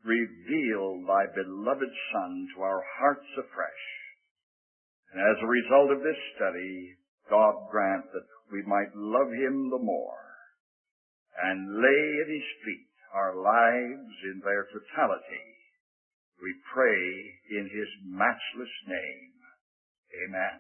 reveal thy beloved Son to our hearts afresh. And as a result of this study, God grant that we might love him the more and lay at his feet our lives in their totality. We pray in his matchless name. Amen.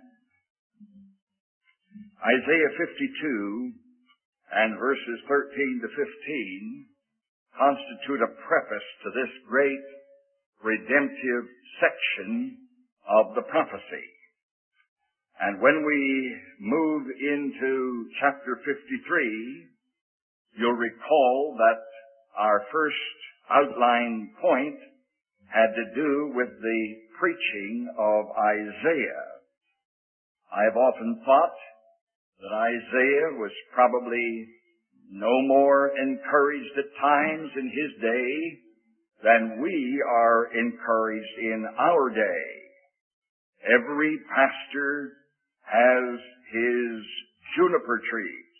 Isaiah 52 and verses 13 to 15 constitute a preface to this great redemptive section of the prophecy. And when we move into chapter 53, you'll recall that our first outline point had to do with the preaching of Isaiah. I've often thought that Isaiah was probably no more encouraged at times in his day than we are encouraged in our day. Every pastor has his juniper trees.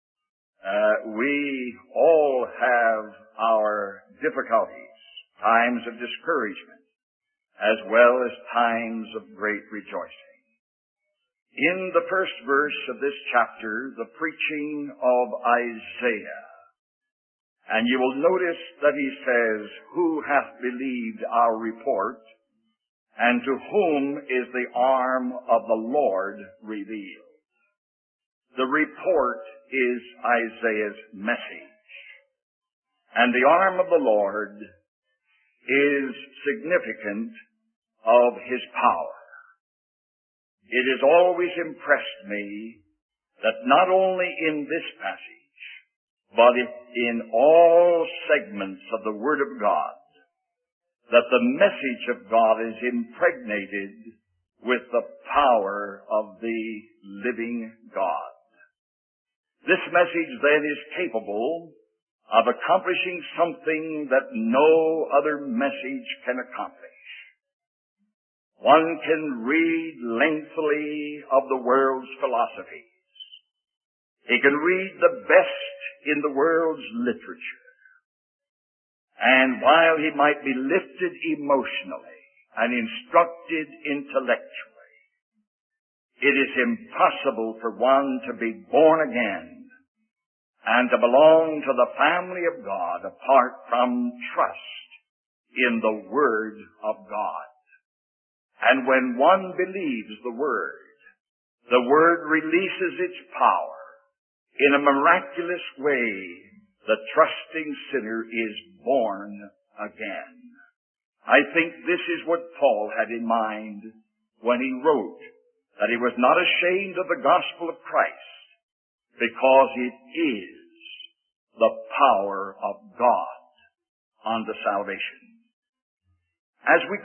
We all have our difficulties, times of discouragement, as well as times of great rejoicing. In the first verse of this chapter, the preaching of Isaiah, and you will notice that he says, "Who hath believed our report, and to whom is the arm of the Lord revealed?" The report is Isaiah's message, and the arm of the Lord is significant of his power. It has always impressed me that not only in this passage, but in all segments of the Word of God, that the message of God is impregnated with the power of the living God. This message then is capable of accomplishing something that no other message can accomplish. One can read lengthily of the world's philosophies. He can read the best in the world's literature. And while he might be lifted emotionally and instructed intellectually, it is impossible for one to be born again and to belong to the family of God apart from trust in the Word of God. And when one believes the Word releases its power. In a miraculous way, the trusting sinner is born again. I think this is what Paul had in mind when he wrote that he was not ashamed of the gospel of Christ, because it is the power of God unto salvation. As we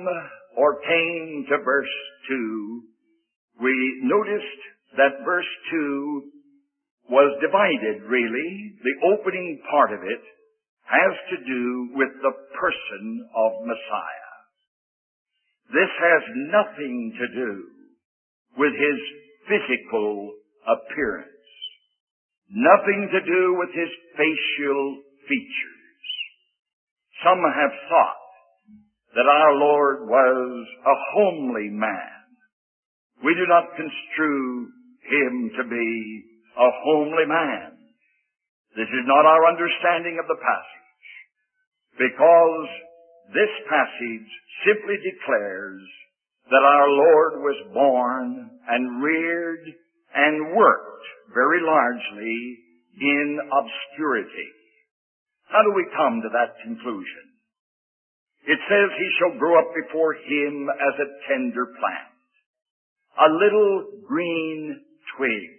came to verse 2, we noticed that verse 2 was divided, really. The opening part of it has to do with the person of Messiah. This has nothing to do with his physical appearance, nothing to do with his facial features. Some have thought that our Lord was a homely man. We do not construe him to be a homely man. This is not our understanding of the passage, because this passage simply declares that our Lord was born and reared and worked very largely in obscurity. How do we come to that conclusion? It says he shall grow up before him as a tender plant, a little green twig.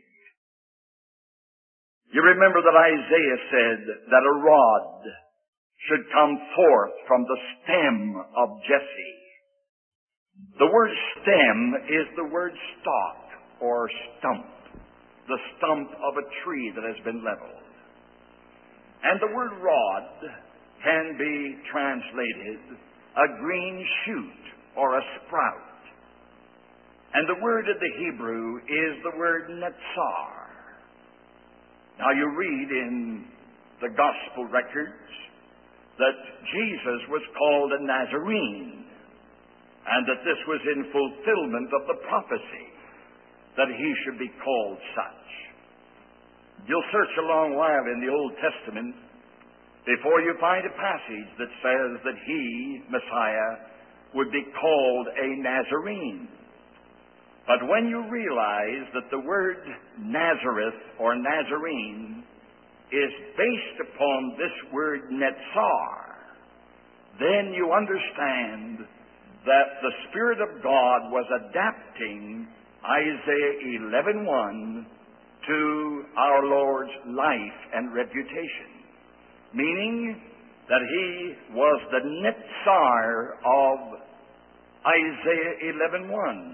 You remember that Isaiah said that a rod should come forth from the stem of Jesse. The word stem is the word stalk or stump, the stump of a tree that has been leveled. And the word rod can be translated a green shoot or a sprout. And the word in the Hebrew is the word netzar. Now you read in the gospel records that Jesus was called a Nazarene, and that this was in fulfillment of the prophecy that he should be called such. You'll search a long while in the Old Testament before you find a passage that says that he, Messiah, would be called a Nazarene. But when you realize that the word Nazareth or Nazarene is based upon this word Netzar, then you understand that the Spirit of God was adapting Isaiah 11:1 to our Lord's life and reputation, meaning that he was the Netzar of Isaiah 11:1,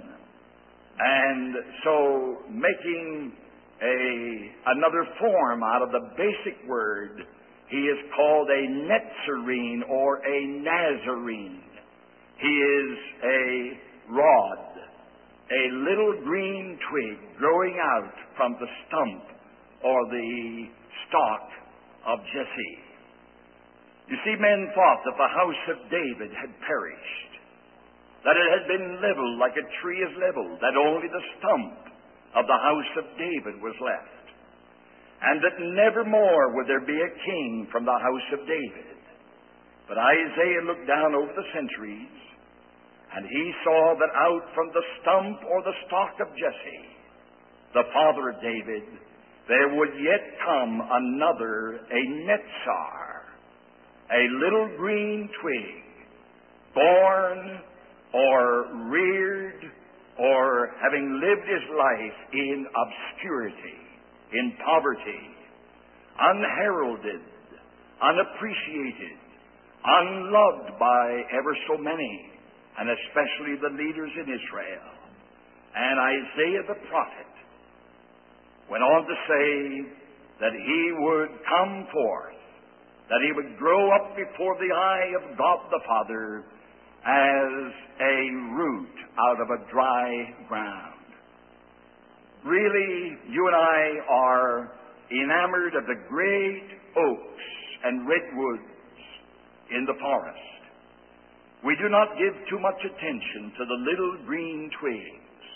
and so making another form out of the basic word, he is called a Nazarene or a Nazarene. He is a rod, a little green twig growing out from the stump or the stalk of Jesse. You see, men thought that the house of David had perished, that it had been leveled like a tree is leveled, that only the stump of the house of David was left, and that never more would there be a king from the house of David. But Isaiah looked down over the centuries, and he saw that out from the stump or the stalk of Jesse, the father of David, there would yet come another, a Netzar, a little green twig, born or reared or having lived his life in obscurity, in poverty, unheralded, unappreciated, unloved by ever so many, and especially the leaders in Israel. And Isaiah the prophet went on to say that he would come forth, that he would grow up before the eye of God the Father as a root out of a dry ground. Really, you and I are enamored of the great oaks and redwoods in the forest. We do not give too much attention to the little green twigs.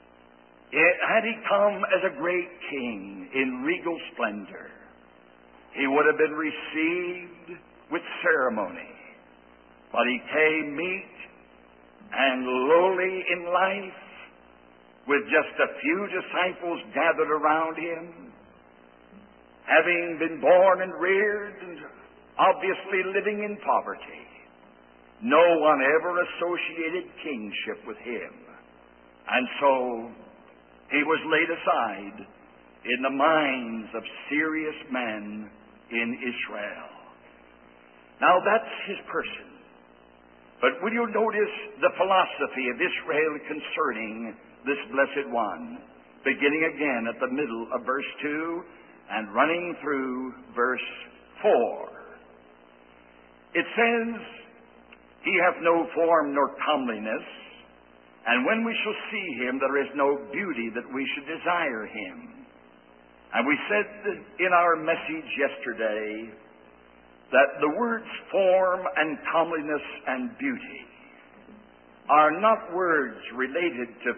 Had he come as a great king in regal splendor, he would have been received with ceremony. But he came meek and lowly in life, with just a few disciples gathered around him, having been born and reared and obviously living in poverty. No one ever associated kingship with him. And so he was laid aside in the minds of serious men in Israel. Now that's his person. But will you notice the philosophy of Israel concerning this blessed one, beginning again at the middle of verse 2 and running through verse 4. It says, he hath no form nor comeliness, and when we shall see him, there is no beauty that we should desire him. And we said in our message yesterday that the words form and comeliness and beauty are not words related to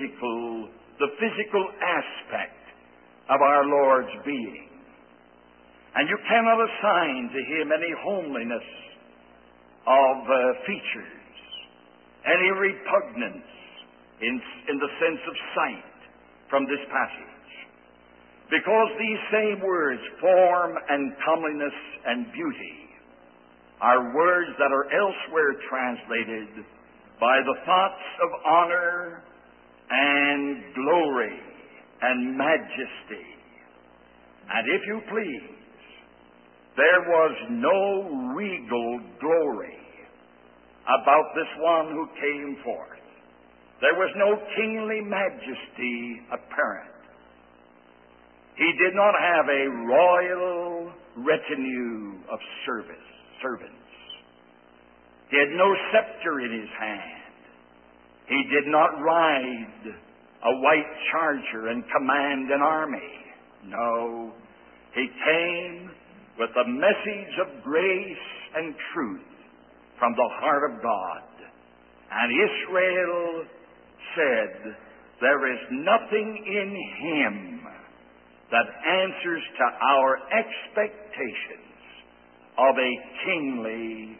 the physical aspect of our Lord's being. And you cannot assign to him any homeliness of features, any repugnance in the sense of sight from this passage. Because these same words, form and comeliness and beauty, are words that are elsewhere translated by the thoughts of honor and glory and majesty. And if you please, there was no regal glory about this one who came forth. There was no kingly majesty apparent. He did not have a royal retinue of servants. He had no scepter in his hand. He did not ride a white charger and command an army. No, he came with a message of grace and truth from the heart of God. And Israel said, there is nothing in him that answers to our expectations of a kingly,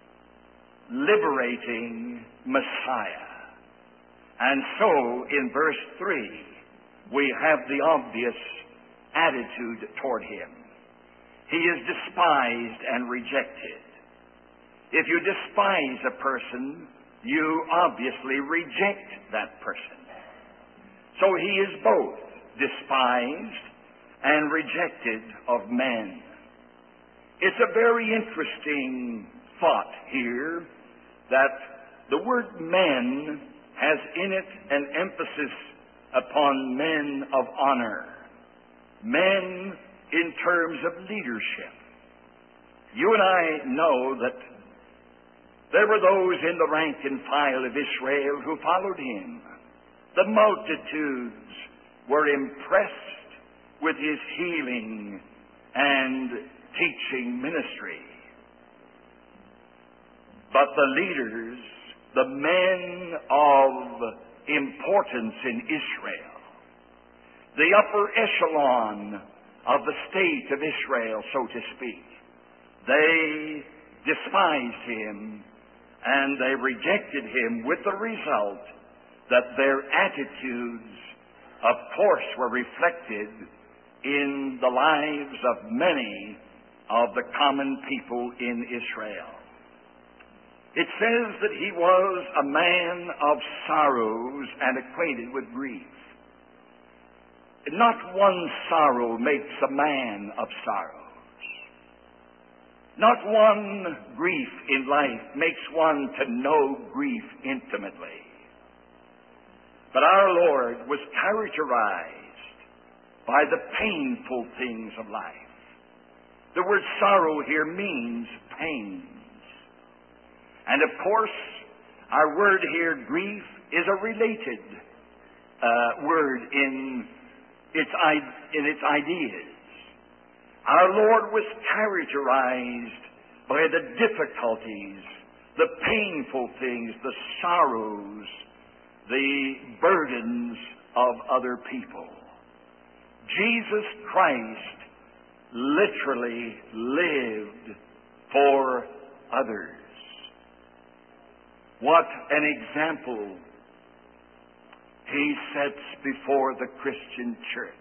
liberating Messiah. And so, in verse 3, we have the obvious attitude toward him. He is despised and rejected. If you despise a person, you obviously reject that person. So he is both despised and rejected of men. It's a very interesting thought here that the word men has in it an emphasis upon men of honor, men in terms of leadership. You and I know that there were those in the rank and file of Israel who followed him. The multitudes were impressed with his healing and teaching ministry. But the leaders, the men of importance in Israel, the upper echelon of the state of Israel, so to speak, they despised him and they rejected him, with the result that their attitudes, of course, were reflected in the lives of many of the common people in Israel. It says that he was a man of sorrows and acquainted with grief. Not one sorrow makes a man of sorrows. Not one grief in life makes one to know grief intimately. But our Lord was characterized by the painful things of life. The word sorrow here means pains. And of course, our word here, grief, is a related word in its ideas. Our Lord was characterized by the difficulties, the painful things, the sorrows, the burdens of other people. Jesus Christ literally lived for others. What an example he sets before the Christian church.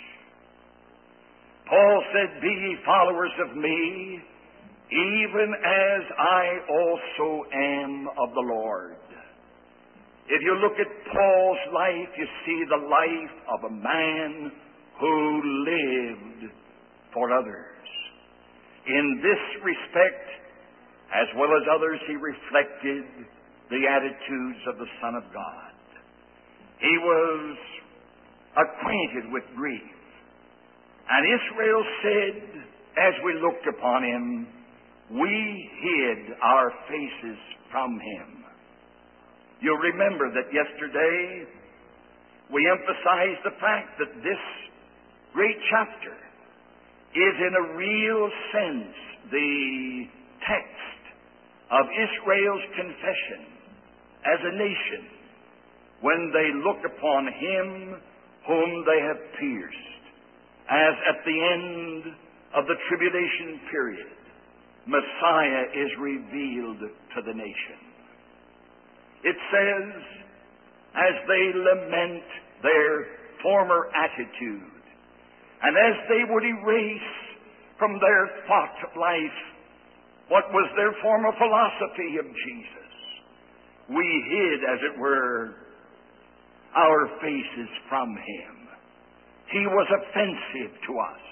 Paul said, "Be ye followers of me, even as I also am of the Lord." If you look at Paul's life, you see the life of a man who lived for others. In this respect, as well as others, he reflected the attitudes of the Son of God. He was acquainted with grief. And Israel said, as we looked upon him, we hid our faces from him. You'll remember that yesterday we emphasized the fact that this great chapter is in a real sense the text of Israel's confession as a nation when they look upon him whom they have pierced, as at the end of the tribulation period, Messiah is revealed to the nation. It says, as they lament their former attitude, and as they would erase from their thought life what was their former philosophy of Jesus, we hid, as it were, our faces from him. He was offensive to us.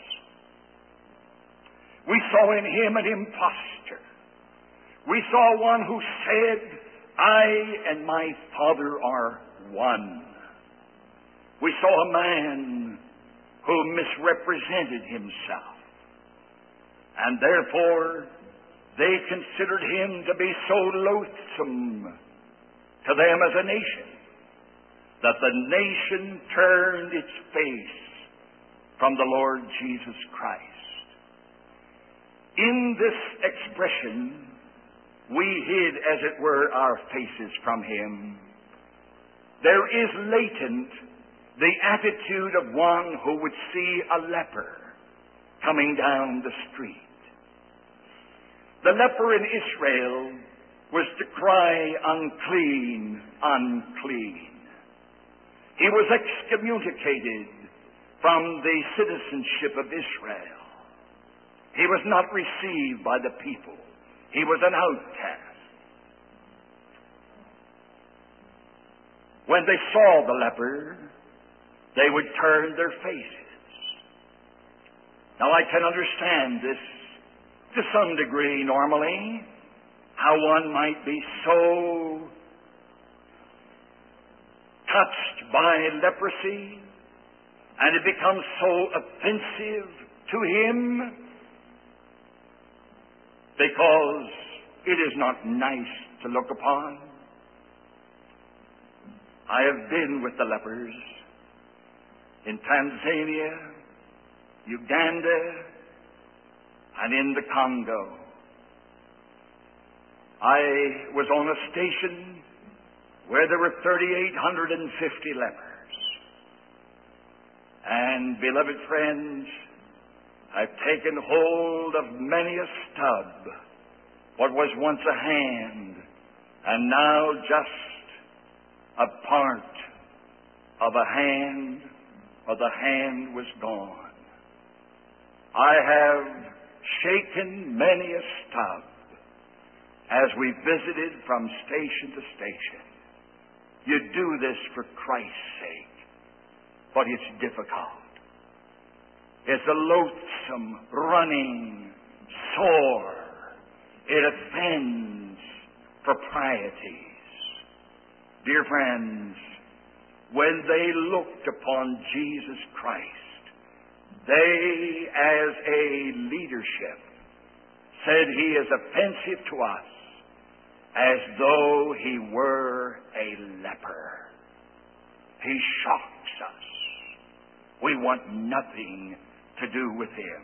We saw in him an impostor. We saw one who said, "I and my Father are one." We saw a man who misrepresented himself. And therefore, they considered him to be so loathsome to them as a nation that the nation turned its face from the Lord Jesus Christ. In this expression, we hid, as it were, our faces from him. There is latent the attitude of one who would see a leper coming down the street. The leper in Israel was to cry, "Unclean, unclean." He was excommunicated from the citizenship of Israel. He was not received by the people. He was an outcast. When they saw the leper, they would turn their faces. Now, I can understand this to some degree normally, how one might be so touched by leprosy, and it becomes so offensive to him because it is not nice to look upon. I have been with the lepers in Tanzania, Uganda, and in the Congo. I was on a station where there were 3,850 lepers. And, beloved friends, I've taken hold of many a stub, what was once a hand, and now just a part of a hand, or the hand was gone. I have shaken many a stub as we visited from station to station. You do this for Christ's sake, but it's difficult. It's a loathsome, running, sore. It offends proprieties. Dear friends, when they looked upon Jesus Christ, they, as a leadership, said he is offensive to us as though he were a leper. He shocks us. We want nothing to do with him.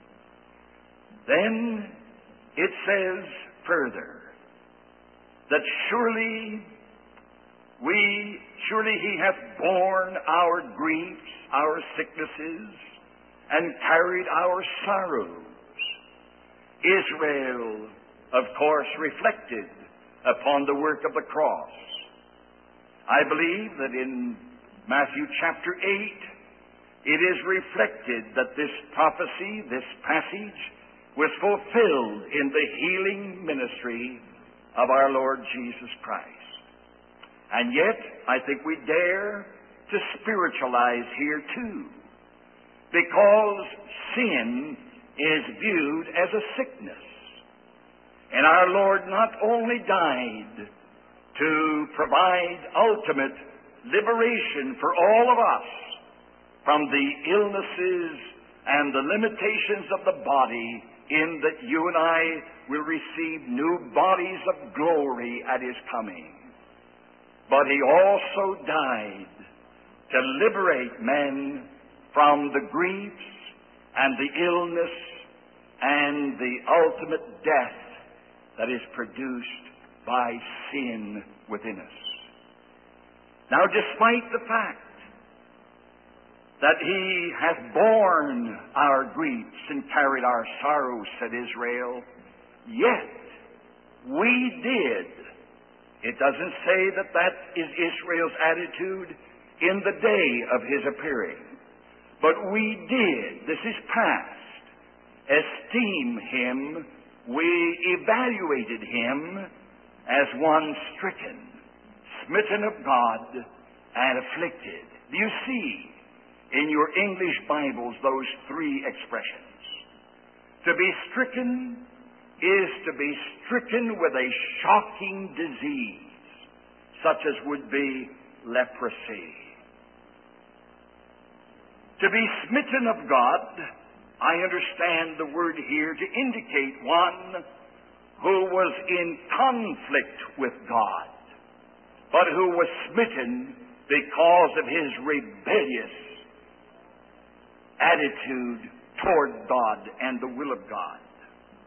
Then it says further that surely he hath borne our griefs, our sicknesses, and carried our sorrows. Israel, of course, reflected upon the work of the cross. I believe that in Matthew chapter 8, it is reflected that this prophecy, this passage, was fulfilled in the healing ministry of our Lord Jesus Christ. And yet, I think we dare to spiritualize here too, because sin is viewed as a sickness. And our Lord not only died to provide ultimate liberation for all of us from the illnesses and the limitations of the body, in that you and I will receive new bodies of glory at his coming, but he also died to liberate men from the griefs and the illness and the ultimate death that is produced by sin within us. Now, despite the fact that he hath borne our griefs and carried our sorrows, said Israel, yet we did. It doesn't say that that is Israel's attitude in the day of his appearing. But we did, this is past, esteem him, we evaluated him as one stricken, smitten of God, and afflicted. Do you see in your English Bibles those three expressions? To be stricken is to be stricken with a shocking disease, such as would be leprosy. To be smitten of God, I understand the word here to indicate one who was in conflict with God, but who was smitten because of his rebellious attitude toward God and the will of God.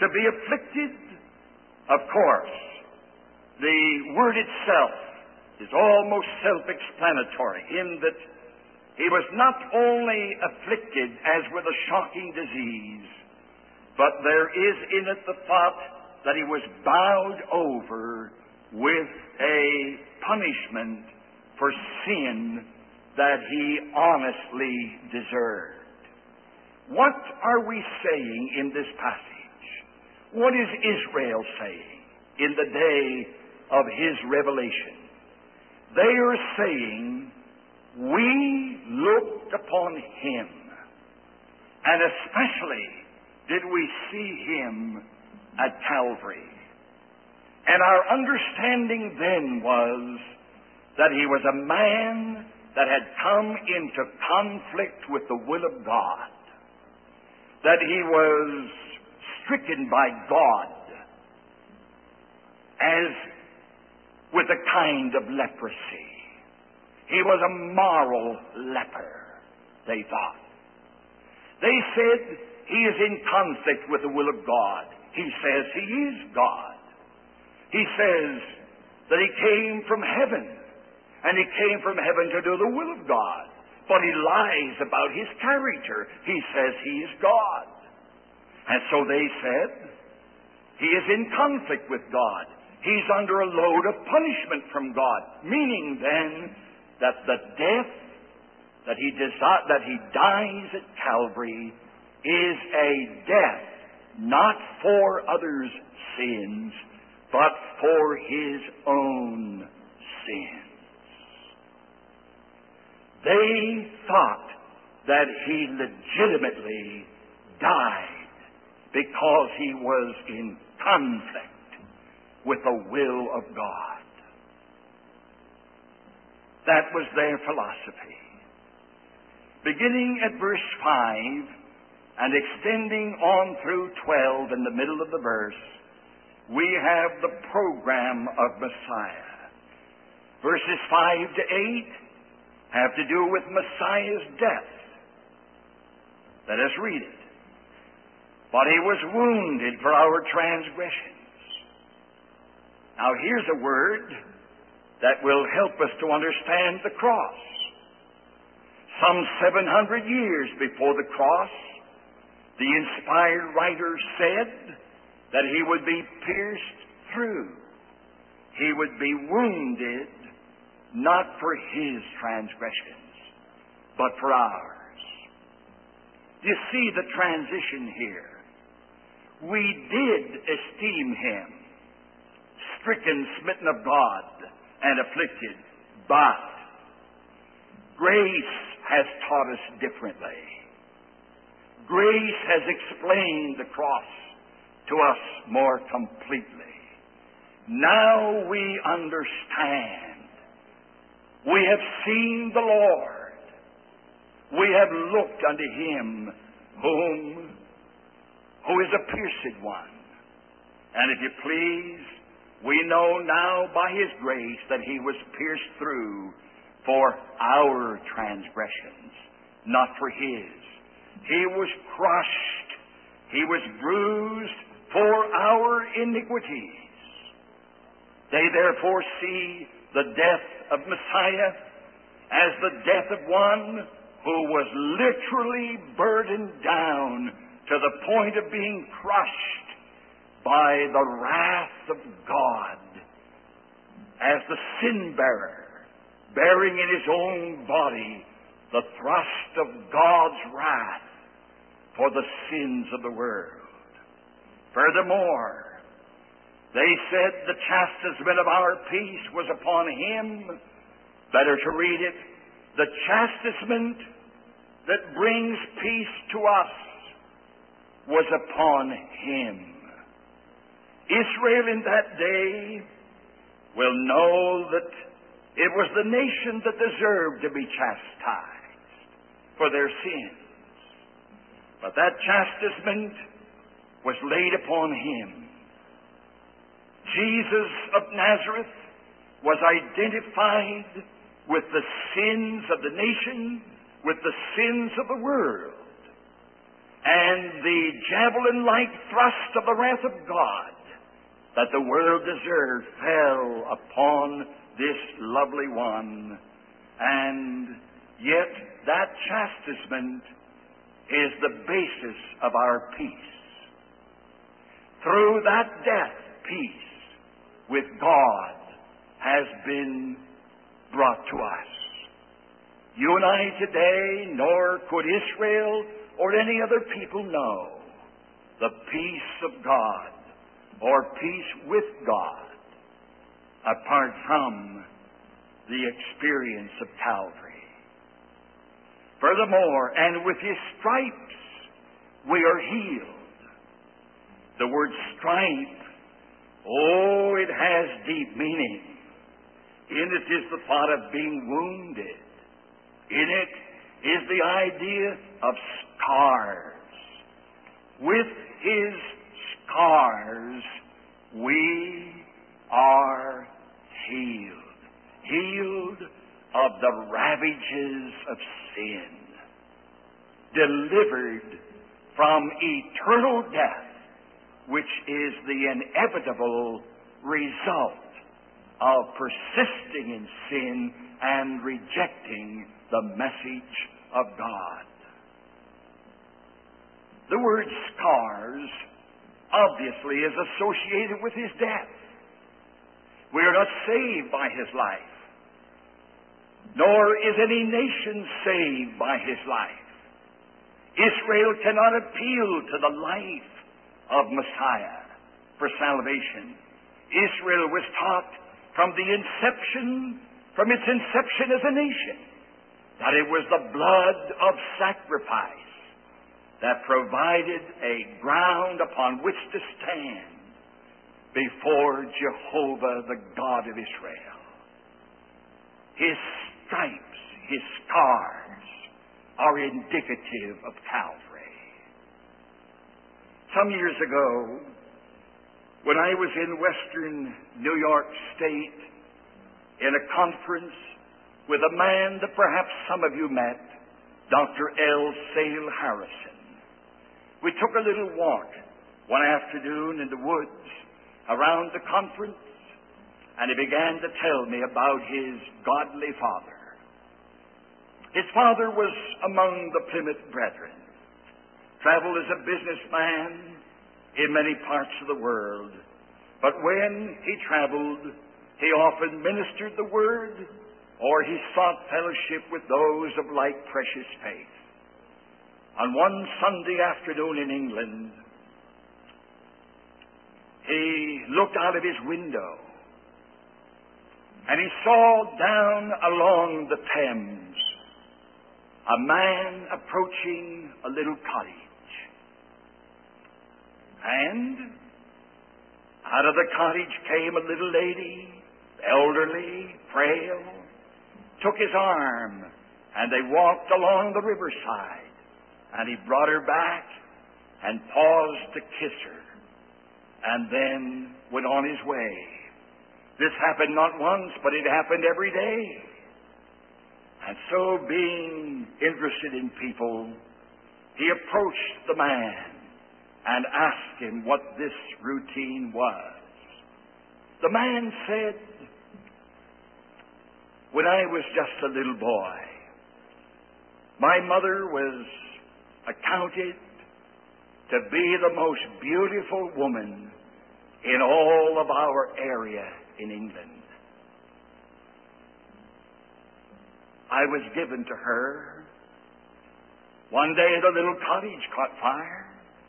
To be afflicted, of course, the word itself is almost self-explanatory in that he was not only afflicted as with a shocking disease, but there is in it the thought that he was bowed over with a punishment for sin that he honestly deserved. What are we saying in this passage? What is Israel saying in the day of his revelation? They are saying, we looked upon him, and especially did we see him at Calvary. And our understanding then was that he was a man that had come into conflict with the will of God, that he was stricken by God as with a kind of leprosy. He was a moral leper, they thought. They said he is in conflict with the will of God. He says he is God. He says that he came from heaven, and he came from heaven to do the will of God. But he lies about his character. He says he is God. And so they said, he is in conflict with God. He's under a load of punishment from God. Meaning then that the death that he dies at Calvary is a death not for others' sins, but for his own sins. They thought that he legitimately died because he was in conflict with the will of God. That was their philosophy. Beginning at verse 5 and extending on through 12 in the middle of the verse, we have the program of Messiah. Verses 5 to 8 have to do with Messiah's death. Let us read it. But he was wounded for our transgressions. Now here's a word that will help us to understand the cross. Some 700 years before the cross, the inspired writer said that he would be pierced through. He would be wounded not for his transgressions, but for ours. You see the transition here. We did esteem him stricken, smitten of God, and afflicted, but grace has taught us differently. Grace has explained the cross to us more completely. Now we understand. We have seen the Lord. We have looked unto him who is a pierced one. And if you please, we know now by his grace that he was pierced through for our transgressions, not for his. He was crushed. He was bruised for our iniquities. They therefore see the death of Messiah as the death of one who was literally burdened down to the point of being crushed by the wrath of God as the sin bearer, bearing in his own body the thrust of God's wrath for the sins of the world. Furthermore, they said the chastisement of our peace was upon him. Better to read it. The chastisement that brings peace to us was upon him. Israel in that day will know that it was the nation that deserved to be chastised for their sins. But that chastisement was laid upon him. Jesus of Nazareth was identified with the sins of the nation, with the sins of the world. and the javelin-like thrust of the wrath of God that the world deserved fell upon this lovely one. And yet that chastisement is the basis of our peace. Through that death, peace with God has been brought to us. You and I today, nor could Israel or any other people know the peace of God or peace with God apart from the experience of Calvary. Furthermore, and with His stripes we are healed. The word stripe, oh, it has deep meaning. In it is the thought of being wounded. In it is the idea of scars. With His scars we are healed. Healed of the ravages of sin. Delivered from eternal death, which is the inevitable result of persisting in sin and rejecting the message of God. The word scars obviously is associated with His death. We are not saved by His life, nor is any nation saved by His life. Israel cannot appeal to the life of Messiah for salvation. Israel was taught from its inception as a nation, that it was the blood of sacrifice that provided a ground upon which to stand before Jehovah, the God of Israel. His stripes, His scars, are indicative of Calvary. Some years ago, when I was in western New York State in a conference with a man that perhaps some of you met, Dr. L. Sale Harrison, we took a little walk one afternoon in the woods around the conference, and he began to tell me about his godly father. His father was among the Plymouth Brethren, traveled as a businessman in many parts of the world, but when he traveled, he often ministered the Word, or he sought fellowship with those of like precious faith. On one Sunday afternoon in England, he looked out of his window and he saw down along the Thames a man approaching a little cottage. And out of the cottage came a little lady, elderly, frail, took his arm, and they walked along the riverside. And he brought her back and paused to kiss her, and then went on his way. This happened not once, but it happened every day. And so, being interested in people, he approached the man and asked him what this routine was. The man said, "When I was just a little boy, my mother was accounted to be the most beautiful woman in all of our area in England. I was given to her. One day the little cottage caught fire.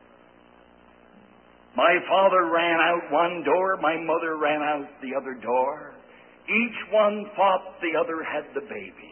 My father ran out one door, my mother ran out the other door. Each one thought the other had the baby.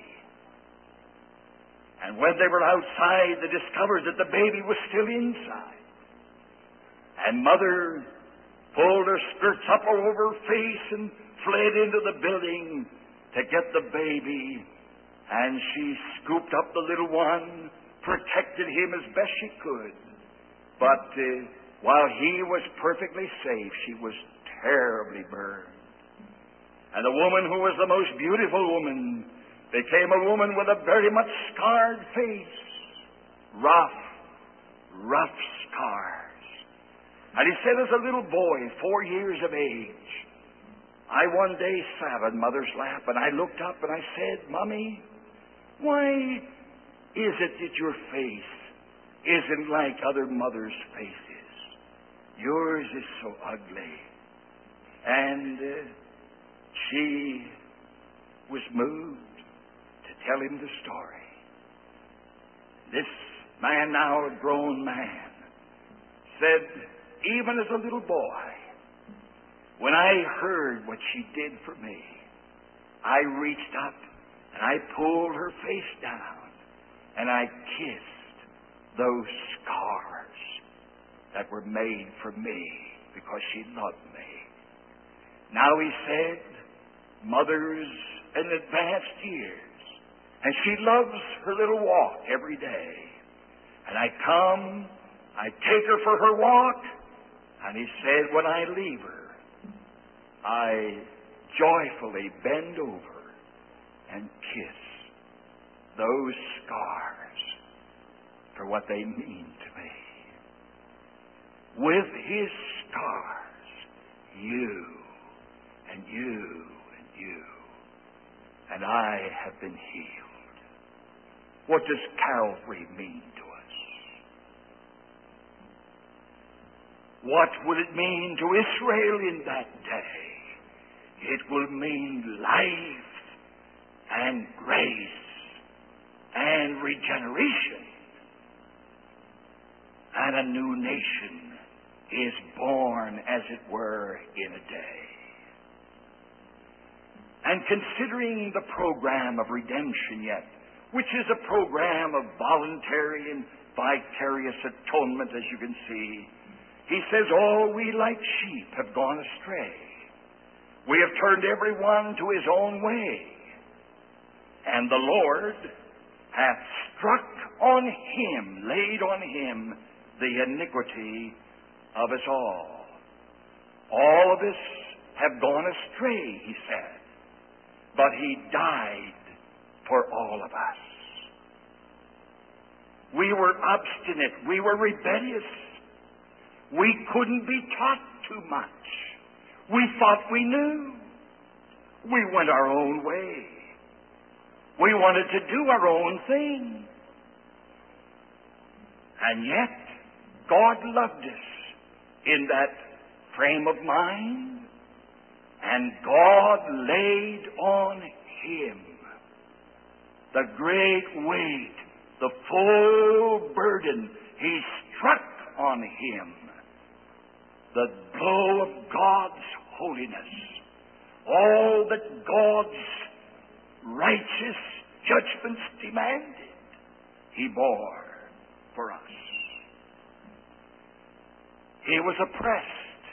And when they were outside, they discovered that the baby was still inside. And mother pulled her skirts up over her face and fled into the building to get the baby. And she scooped up the little one, protected him as best she could. But while he was perfectly safe, she was terribly burned. And the woman who was the most beautiful woman became a woman with a very much scarred face, rough, rough scars. And he said, as a little boy, 4 years of age, I one day sat on Mother's lap, and I looked up and I said, Mommy, why is it that your face isn't like other mothers' faces? Yours is so ugly. And she was moved to tell him the story. This man, now a grown man, said, even as a little boy, when I heard what she did for me, I reached up and I pulled her face down and I kissed those scars that were made for me because she loved me. Now, he said, Mother's in advanced years, and she loves her little walk every day. And I come, I take her for her walk, and he said, when I leave her, I joyfully bend over and kiss those scars for what they mean to me. With his scars, you and you and you and I have been healed. What does Calvary mean to us? What will it mean to Israel in that day? It will mean life and grace and regeneration. And a new nation is born, as it were, in a day. And considering the program of redemption yet, which is a program of voluntary and vicarious atonement, as you can see, he says, all we like sheep have gone astray. We have turned every one to his own way. And the Lord hath struck on him, laid on him, the iniquity of us all. All of us have gone astray, he said. But he died for all of us. We were obstinate. We were rebellious. We couldn't be taught too much. We thought we knew. We went our own way. We wanted to do our own thing. And yet, God loved us in that frame of mind, and God laid on him the great weight, the full burden. He struck on him the blow of God's holiness. All that God's righteous judgments demanded, he bore for us. He was oppressed.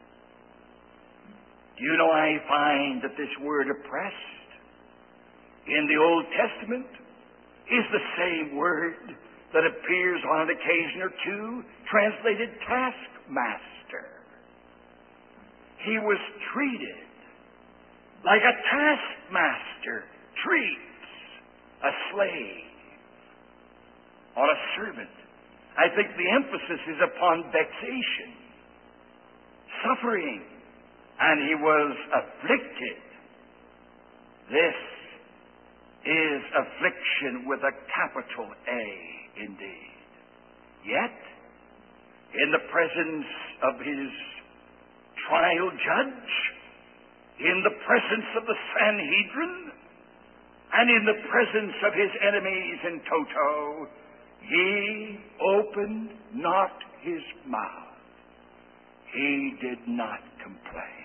Do you know, I find that this word oppressed in the Old Testament is the same word that appears on an occasion or two translated taskmaster. He was treated like a taskmaster treats a slave or a servant. I think the emphasis is upon vexation, suffering, and he was afflicted. This is affliction with a capital A indeed. Yet, in the presence of his trial judge, in the presence of the Sanhedrin, and in the presence of his enemies in toto, he opened not his mouth. He did not complain.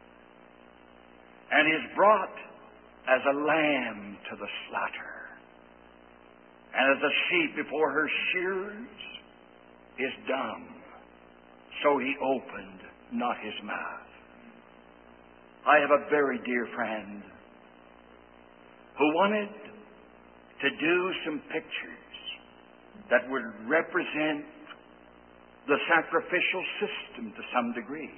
And is brought as a lamb to the slaughter, and as a sheep before her shearers is dumb, so he opened not his mouth. I have a very dear friend who wanted to do some pictures that would represent the sacrificial system to some degree.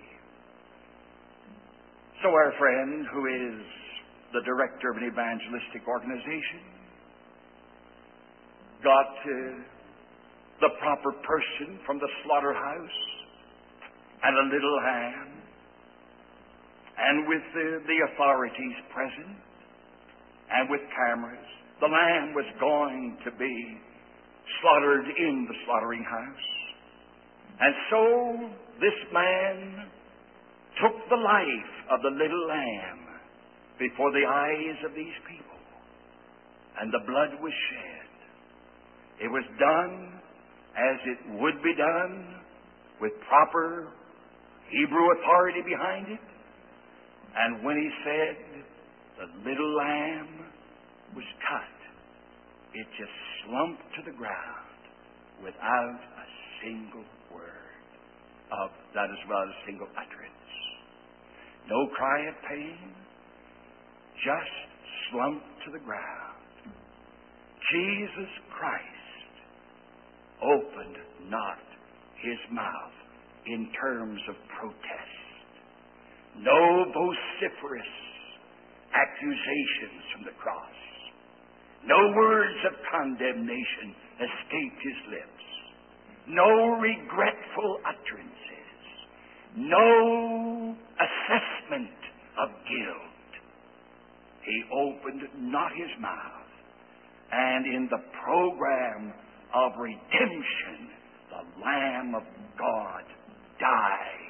So our friend, who is the director of an evangelistic organization, got the proper person from the slaughterhouse, and a little lamb. And with the authorities present, and with cameras, the lamb was going to be slaughtered in the slaughtering house. And so this man took the life of the little lamb before the eyes of these people. And the blood was shed. It was done as it would be done, with proper Hebrew authority behind it. And when he said the little lamb was cut, it just slumped to the ground without a single word of that, as well as a single utterance. No cry of pain, just slumped to the ground. Jesus Christ opened not his mouth in terms of protest. No vociferous accusations from the cross. No words of condemnation escaped his lips. No regretful utterances. No assessment of guilt. He opened not his mouth. And in the program of redemption, the Lamb of God died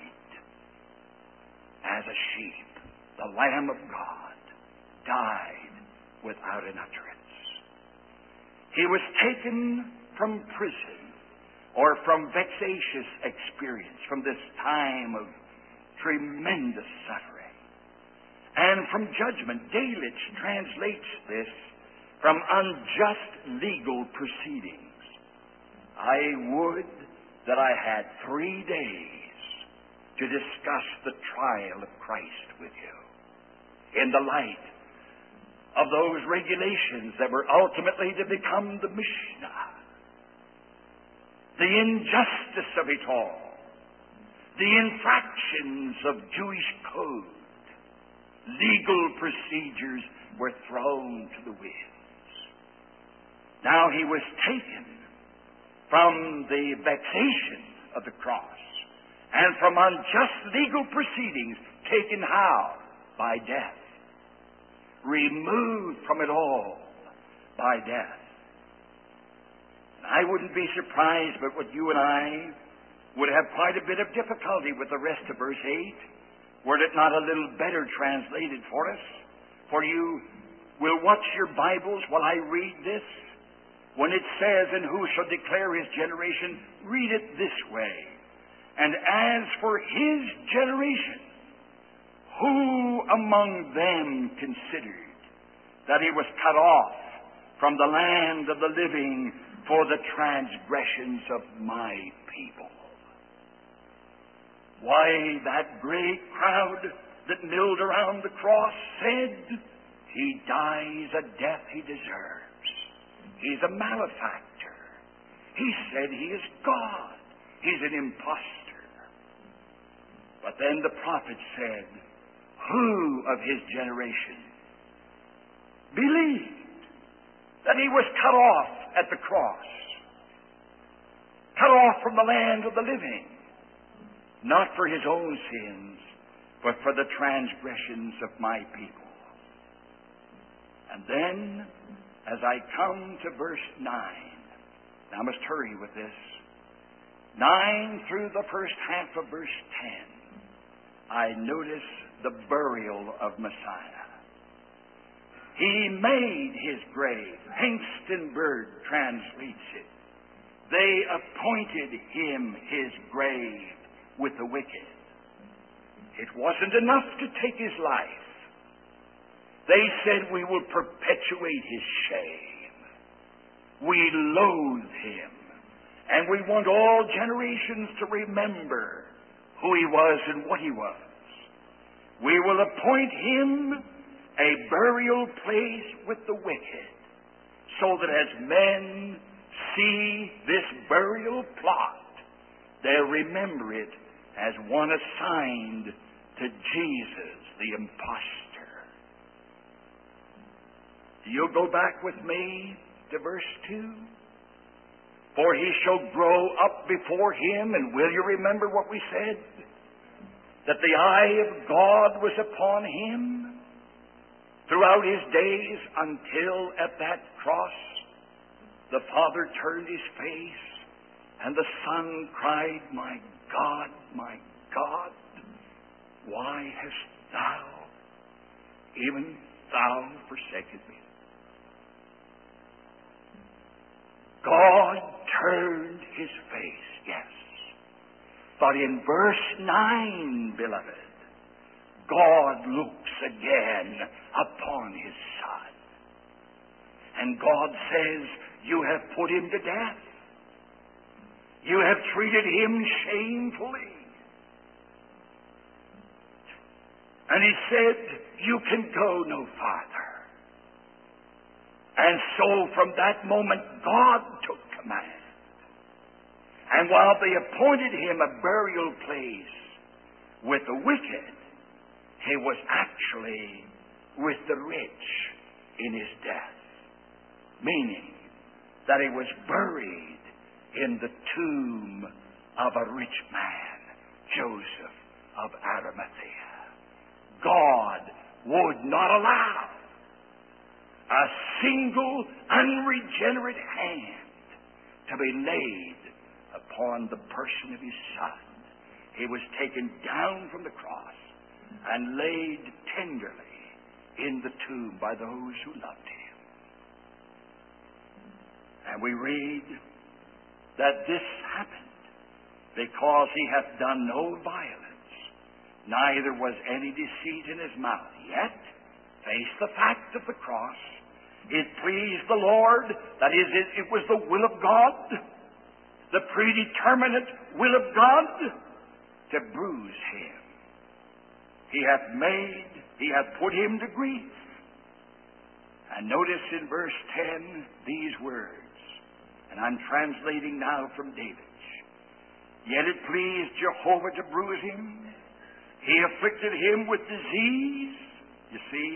as a sheep. The Lamb of God died without an utterance. He was taken from prison, or from vexatious experience, from this time of tremendous suffering, and from judgment. Delitzsch translates this from unjust legal proceedings. I would that I had 3 days to discuss the trial of Christ with you in the light of those regulations that were ultimately to become the Mishnah. The injustice of it all. The infractions of Jewish code. Legal procedures were thrown to the winds. Now he was taken from the vexation of the cross and from unjust legal proceedings, taken how? By death. Removed from it all by death. I wouldn't be surprised but what you and I would have quite a bit of difficulty with the rest of verse 8, were it not a little better translated for us. For you will watch your Bibles while I read this. When it says, "And who shall declare his generation?" read it this way. "And as for his generation, who among them considered that he was cut off from the land of the living for the transgressions of my people?" Why, that great crowd that milled around the cross said, "He dies a death he deserves. He's a malefactor." He said he is God. He's an impostor. But then the prophet said, who of his generation believed that he was cut off at the cross, cut off from the land of the living, not for his own sins, but for the transgressions of my people? And then, as I come to verse 9, now I must hurry with this, 9 through the first half of verse 10, I notice the burial of Messiah. He made his grave. Hengstenberg translates it. They appointed him his grave with the wicked. It wasn't enough to take his life. They said, "We will perpetuate his shame. We loathe him. And we want all generations to remember who he was and what he was. We will appoint him a burial place with the wicked, so that as men see this burial plot, they'll remember it as one assigned to Jesus, the impostor." You'll go back with me to verse 2. For he shall grow up before him, and will you remember what we said? That the eye of God was upon him throughout his days, until at that cross the Father turned his face and the Son cried, my God, why hast thou, even thou, forsaken me? God turned his face, yes. But in verse 9, beloved, God looks again upon his Son. And God says, you have put him to death. You have treated him shamefully. And he said, you can go no farther. And so from that moment, God took command. And while they appointed him a burial place with the wicked, he was actually with the rich in his death. Meaning that he was buried in the tomb of a rich man, Joseph of Arimathea. God would not allow a single unregenerate hand to be laid upon the person of his Son. He was taken down from the cross and laid tenderly in the tomb by those who loved him. And we read that this happened because he hath done no violence, neither was any deceit in his mouth. Yet, face the fact of the cross, it pleased the Lord, that is, it was the will of God, the predeterminate will of God, to bruise him. He hath put him to grief. And notice in verse 10 these words, and I'm translating now from David's. Yet it pleased Jehovah to bruise him. He afflicted him with disease. You see,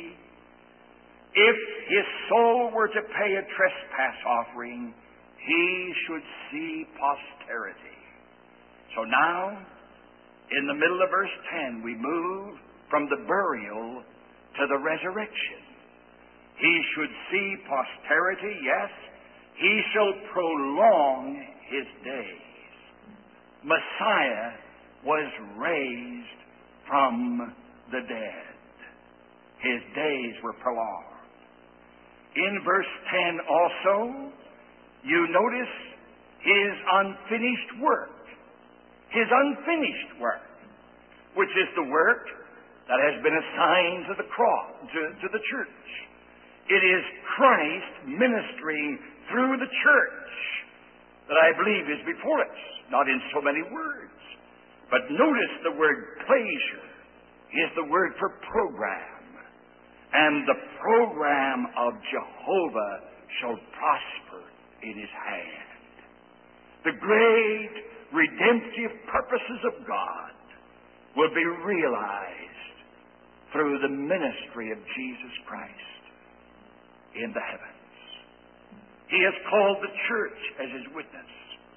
if his soul were to pay a trespass offering, he should see posterity. So now, in the middle of verse 10, we move from the burial to the resurrection. He should see posterity, yes. He shall prolong his days. Messiah was raised from the dead. His days were prolonged. In verse 10 also, you notice his unfinished work. His unfinished work, which is the work that has been assigned to the cross, to the church. It is Christ ministering through the church that I believe is before us, not in so many words. But notice the word pleasure is the word for program. And the program of Jehovah shall prosper in his hand. The great redemptive purposes of God will be realized through the ministry of Jesus Christ in the heavens. He has called the church as his witness.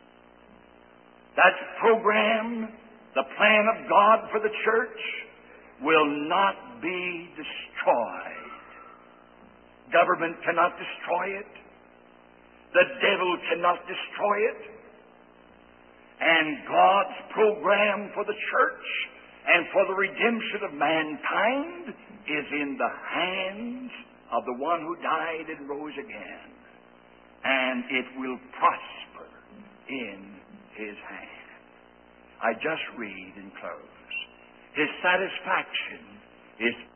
That program, the plan of God for the church, will not be destroyed. Government cannot destroy it. The devil cannot destroy it. And God's program for the church and for the redemption of mankind is in the hands of the one who died and rose again. And it will prosper in his hand. I just read and close. His satisfaction is